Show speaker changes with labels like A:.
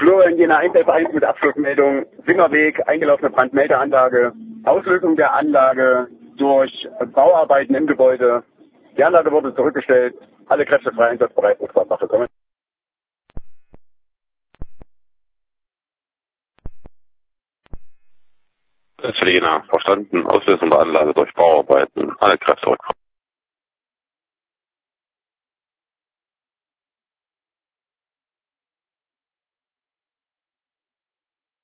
A: Florian Jena 1F1 mit Abschlussmeldung. Singerweg, eingelaufene Brandmeldeanlage, Auslösung der Anlage durch Bauarbeiten im Gebäude. Die Anlage wurde zurückgestellt. Alle Kräfte frei einsatzbereit. Notfallwache kommen.
B: Jena, verstanden. Auslösung der Anlage durch Bauarbeiten. Alle Kräfte zurück.